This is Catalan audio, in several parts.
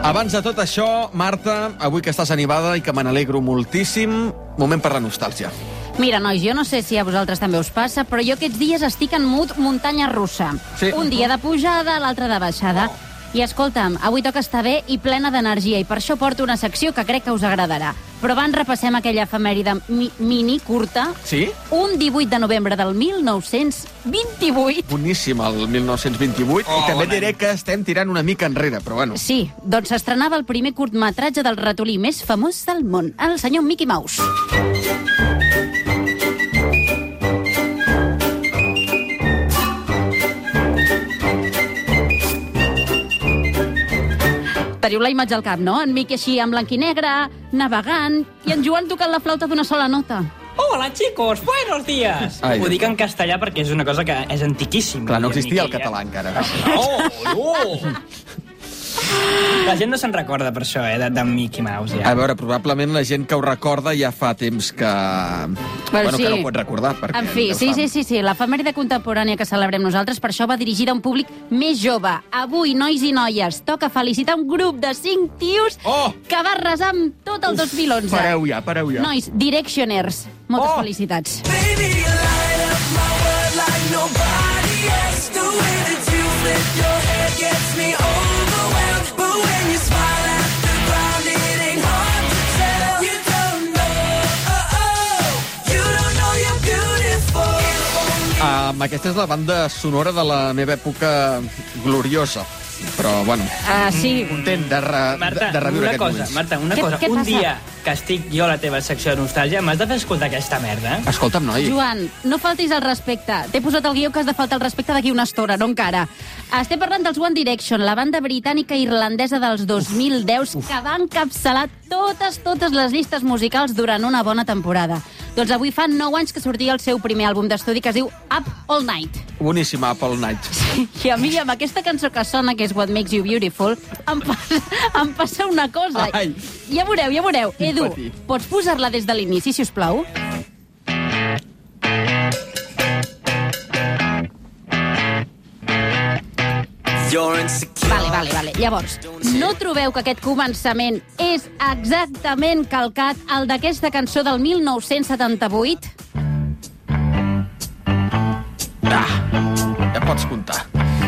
Abans de tot això, Marta, avui que estàs animada i que me n'alegro moltíssim, moment per la nostàlgia. Mira, nois, jo no sé si a vosaltres també us passa, però jo aquests dies estic en mood muntanya russa. Sí. Un dia de pujada, l'altre de baixada. I escolta'm, avui toca estar bé i plena d'energia, i per això porto una secció que crec que us agradarà. Però abans repassem aquella efemèride mini, curta. Sí? Un 18 de novembre del 1928. Boníssim, el 1928. I també diré que estem tirant una mica enrere, però bueno. Sí, doncs s'estrenava el primer curtmetratge del ratolí més famós del món, el senyor Mickey Mouse. Teniu la imatge al cap, no? En Mickey així en blanc i negre, navegant, i en Joan tocant la flauta d'una sola nota. Hola, chicos, buenos días. Ai, Ho dic en castellà perquè és una cosa que és antiquíssima. Clar, no existia el català encara. No! La gent no se'n recorda per això, de Mickey Mouse, ja. A veure, probablement la gent que ho recorda ja fa temps que... Bueno, sí. que no ho pot recordar. Perquè En fi, sí. L'efemèride contemporània que celebrem nosaltres per això va dirigida a un públic més jove. Avui, nois i noies, toca felicitar un grup de 5 tios que va arrasar amb tot el 2011. Pareu ja. Nois, Directioners. Moltes felicitats. Baby, you light up my world like nobody else. The way that you flip your hair gets me overwhelmed. But when you smile at the ground, it ain't hard to tell. You don't know, you don't know you're beautiful. Aquesta és la banda sonora de la meva època gloriosa. Però, bueno, Sí. content de Marta, reviure una aquests cosa, moments. Marta, una Què cosa. passa? Un dia que estic jo a la teva secció de nostàlgia, m'has de fer escoltar aquesta merda. Escolta'm, noi. Joan, no faltis al respecte. T'he posat el guió que has de faltar al respecte d'aquí una estona, no encara. Estem parlant dels One Direction, la banda britànica i irlandesa dels 2010 que va encapçalar totes les llistes musicals durant una bona temporada. Doncs avui fa 9 anys que sortia el seu primer àlbum d'estudi que es diu Up All Night. Boníssima, Apple Night. I a mi, amb aquesta cançó que sona, que és What Makes You Beautiful, em passa una cosa. Ai. Ja veureu. Edu, patir. pots posar-la des de l'inici, si us plau? Vale. Llavors, no trobeu que aquest començament és exactament calcat al d'aquesta cançó del 1978? Ja pots comptar.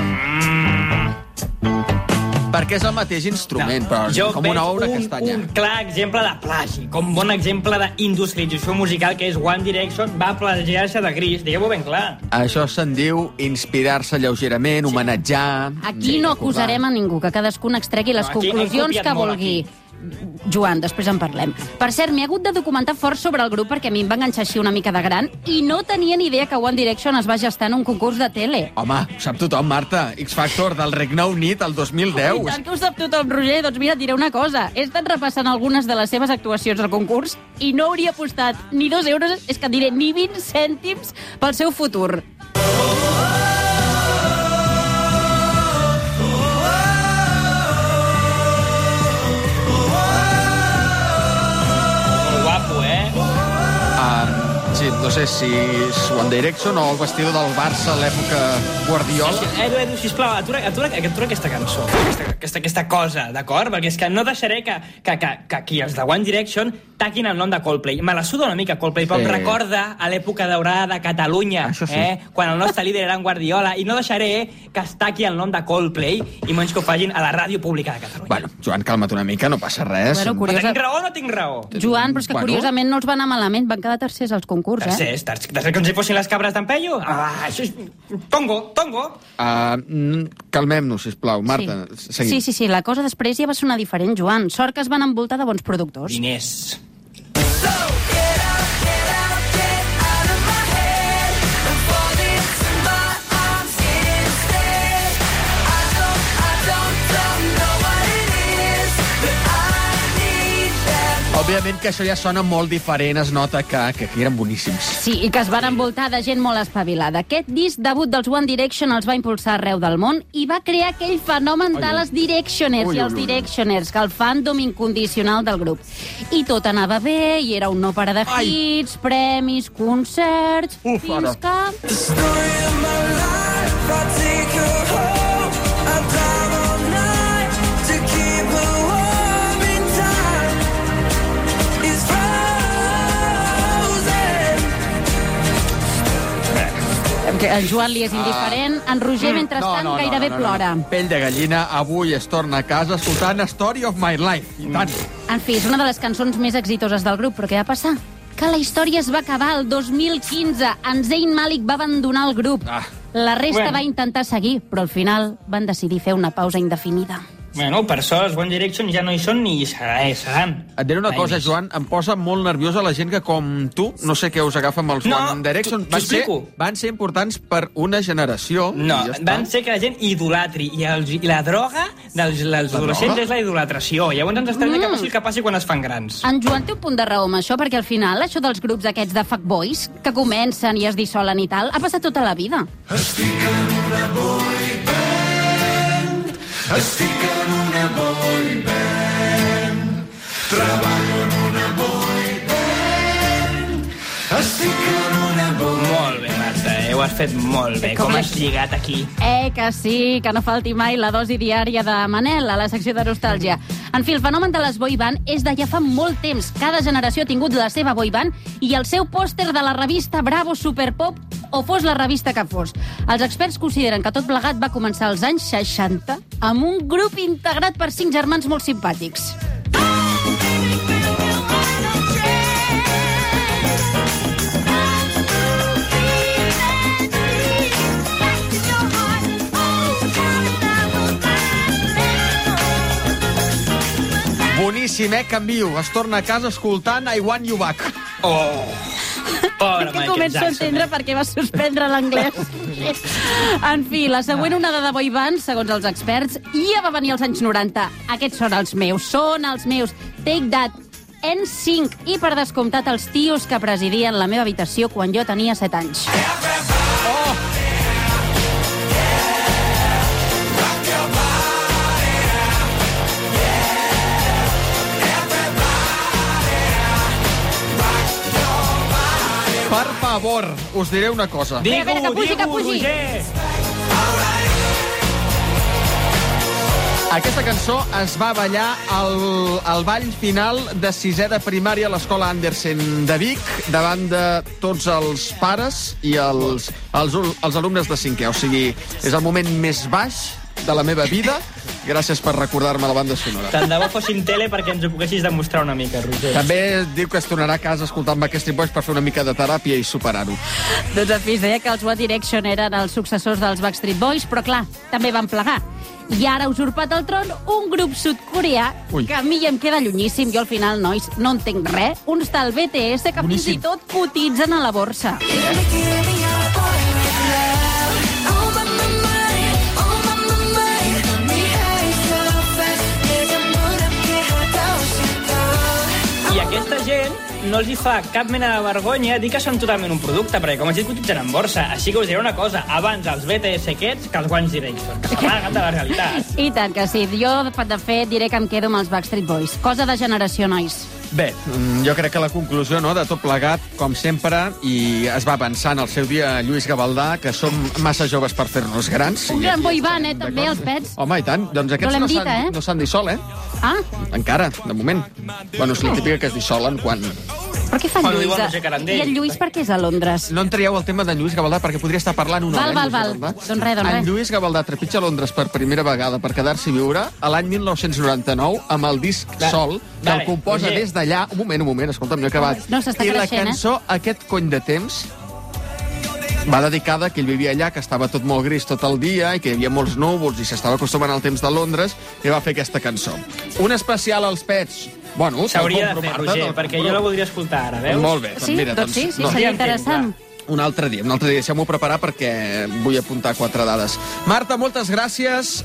Perquè és el mateix instrument, però Jo com una veig obra castanya. un clar exemple de plagi, com bon exemple d'industrialització musical, que és One Direction va plagiar-se de Gris, digueu-ho ben clar. Això se'n diu inspirar-se lleugerament, homenatjar... Aquí no acusarem a ningú, que cadascú n'extregui les No, aquí hem conclusions copiat que molt, vulgui. Joan, després en parlem. Per cert, m'he hagut de documentar fort sobre el grup perquè a mi em va enganxar així una mica de gran i no tenia ni idea que One Direction es va gestar en un concurs de tele. Home, ho sap tothom, Marta. X-Factor del Regne Unit el 2010. I tant que ho sap tothom, Roger. Doncs mira, et diré una cosa. He estat repassant algunes de les seves actuacions al concurs i no hauria apostat ni 2 euros, és que et diré, ni 20 cèntims pel seu futur. Molt guapo, Sí, no sé si és One Direction o el vestidor del Barça a l'època Guardiola. Edu, sisplau, atura aquesta cançó, aquesta cosa, d'acord? Perquè és que no deixaré que aquí els de One Direction taquin el nom de Coldplay. Me la suda una mica Coldplay, però em recorda a l'època daurada de Catalunya, Això sí. Quan el nostre líder era en Guardiola, i no deixaré que es taqui el nom de Coldplay i menys que ho facin a la ràdio pública de Catalunya. Bueno, Joan, calma't una mica, no passa res. Bueno, Però tinc raó o no tinc raó? Joan, però és que Bueno. curiosament no els va anar malament, van quedar tercers als concurs, Tercers, com si fossin les cabres d'en Peyu? Això és... Tongo! Calmem-nos, sisplau. Marta, seguim. Sí, la cosa després ja va sonar diferent, Joan. Sort que es van envoltar de bons productors. Diners. Òbviament que això ja sona molt diferent, es nota que aquí eren boníssims. Sí, i que es van envoltar de gent molt espavilada. Aquest disc debut dels One Direction els va impulsar arreu del món i va crear aquell fenomen de les Directioners i els Directioners, que el fandom incondicional del grup. I tot anava bé, i era un no parar de hits, premis, concerts... fins que... The story of my life, I take her home. I drive all night to keep her warm. Que en Joan li és indiferent. En Roger, mentrestant, gairebé plora. Pell de gallina, avui es torna a casa escoltant Story of My Life. I tant. En fi, és una de les cançons més exitoses del grup, però què va passar? Que la història es va acabar el 2015. En Zayn Malik va abandonar el grup. La resta va intentar seguir, però al final van decidir fer una pausa indefinida. Bueno, per això els One Direction ja no hi són ni hi seran. Et diré una cosa, Joan, em posa molt nerviosa la gent que, com tu, no sé què us agafa amb els One Direction. Van ser importants per una generació. No, van ser que la gent idolatri. I la droga dels adolescents és la idolatració. Llavors ens estranya que passi el que passi quan es fan grans. En Joan té un punt de raó amb això, perquè al final això dels grups aquests de fuckboys, que comencen i es dissolen i tal, ha passat tota la vida. Estic en una boy band. Estic en una boy band. Treballo en una boy band. Estic en una boy band. Molt bé, Marta, ho has fet molt bé. Com has lligat aquí? Que sí, que no falti mai la dosi diària de Manel a la secció de nostàlgia. En fi, el fenomen de les boy band és de ja fa molt temps. Cada generació ha tingut la seva boy band i el seu pòster de la revista Bravo Superpop, o fos la revista que fos. Els experts consideren que tot plegat va començar als anys 60 amb un grup integrat per 5 germans molt simpàtics. Boníssim, canvio. Es torna a casa escoltant I Want You Back. Pobre que començo a entendre per què va suspendre l'anglès. En fi, la següent onada de boy band, segons els experts, ja va venir als anys 90. Aquests són els meus. Take That, NSYNC i, per descomptat, els tios que presidien la meva habitació quan jo tenia 7 anys. Per favor, us diré una cosa. Digue-ho, Roger! Aquesta cançó es va ballar al ball final de 6è de primària a l'escola Andersen de Vic, davant de tots els pares i els alumnes de 5è. O sigui, és el moment més baix de la meva vida. Gràcies per recordar-me la banda sonora. Tant de bo fossin tele perquè ens ho poguessis demostrar una mica, Roger. També diu que es tornarà a casa escoltant Backstreet Boys per fer una mica de teràpia i superar-ho. Doncs, en fi, es deia que els One Direction eren els successors dels Backstreet Boys, però clar, també van plegar. I ara ha usurpat el tron un grup sud-coreà que a mi ja em queda llunyíssim. Jo al final, nois, no entenc res. Uns tal BTS que fins i tot cotitzen a la borsa. I aquesta gent no els hi fa cap mena de vergonya dir que són totalment un producte, perquè com has dit, cotitzen en borsa. Així que us diré una cosa, abans els BTS aquests que els One Direction, que s'amaguen de la realitat. I tant que sí. Jo, de fet, diré que em quedo amb els Backstreet Boys. Cosa de generació, nois. Bé, jo crec que la conclusió, no, de tot plegat, com sempre, i es va pensar en el seu dia Lluís Gavaldà, que som massa joves per fer-nos grans. Un gran boy band, també, els Pets. Home, i tant. Doncs aquests no s'han dissolt, Ah? Encara, de moment. Bueno, és la típica que es dissolen quan... Però què fa en Lluís? I el Lluís per què és a Londres? No entraieu al tema d'en Lluís Gavaldà, perquè podria estar parlant una hora. Val. Doncs res. En Lluís Gavaldà trepitja a Londres per primera vegada per quedar-s'hi viure a l'any 1999 amb el disc Sol, que el composa des d'allà... Un moment, escolta'm, no he acabat. No, s'està creixent, I la cançó, Aquest cony de temps, va dedicada que ell vivia allà, que estava tot molt gris tot el dia i que hi havia molts núvols i s'estava acostumant al temps de Londres, i va fer aquesta cançó. Un especial als Pets. Bueno, s'hauria de fer, Roger, perquè jo la voldria escoltar ara, veus? Molt bé, sí, mira, doncs sí, seria interessant. Un altre dia, deixeu-m'ho preparar perquè vull apuntar 4 dades. Marta, moltes gràcies.